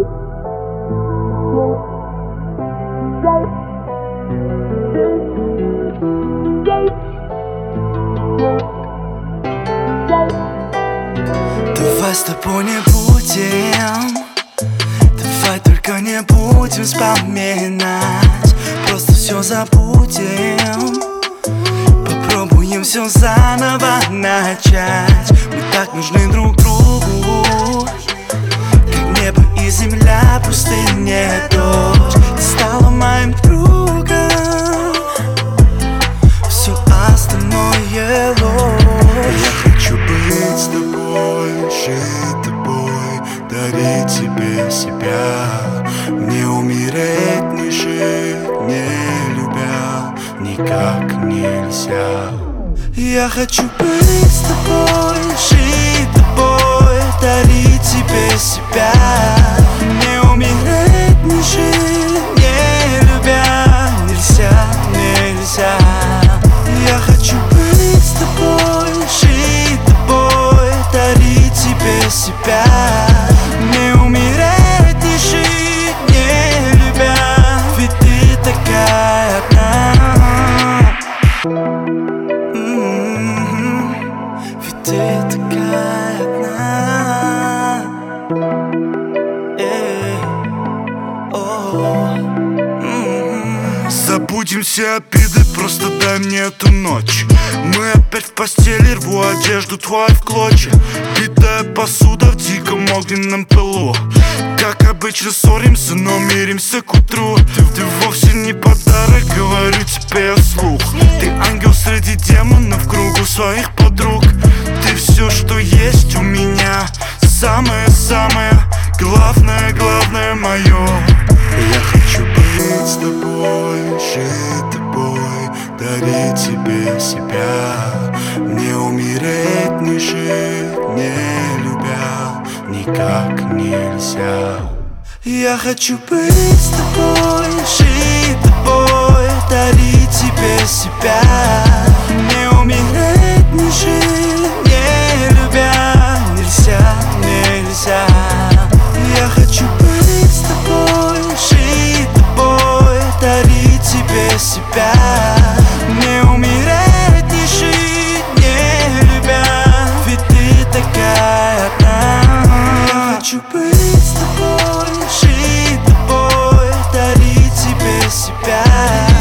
Давай с тобой не будем, давай только не будем вспоминать, просто все забудем. Попробуем все заново начать. Мы так нужны друг другу, как небо и земля, пустыня, дождь. Ты стала моим другом, все остальное ложь. Я хочу быть с тобой, жить тобой, дарить тебе себя. Не умереть, не жить, не любя, никак нельзя. Я хочу быть с тобой, жить тобой, дарить тебе себя. Не умереть, не жить, не любя, нельзя, нельзя. Я хочу быть с тобой, жить тобой, дарить тебе себя. Не умереть, не жить, не любя, ведь ты такая одна. Ведь ты такая одна. Забудем все обиды, просто дай мне эту ночь. Мы опять в постели, рву одежду твою в клочья. Битая посуда в диком огненном пылу. Как обычно ссоримся, но миримся к утру. Ты вовсе не подарок, говорю тебе я вслух. Ты ангел среди демонов, в кругу своих подруг. Ты все, что есть у меня, самое-самое, главное мое. Я хочу быть с тобой, жить тобой, дарить тебе себя. Не умереть, не жить, не любя, никак нельзя. Я хочу быть с тобой, жить тобой, дарить тебе себя. Не умереть, не жить, не любя, нельзя, нельзя. Я хочу быть с тобой, жить тобой, дарить тебе себя. Не умереть, не жить, не любя, ведь ты такая одна. Я хочу быть с тобой, жить тобой, дарить тебе себя.